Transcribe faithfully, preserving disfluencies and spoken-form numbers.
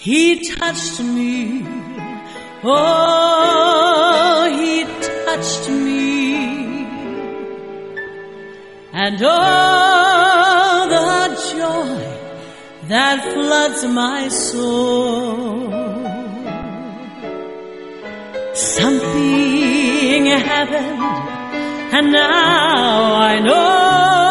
He touched me, oh, he touched me, and oh, the joy that floods my soul. Something happened, and now I know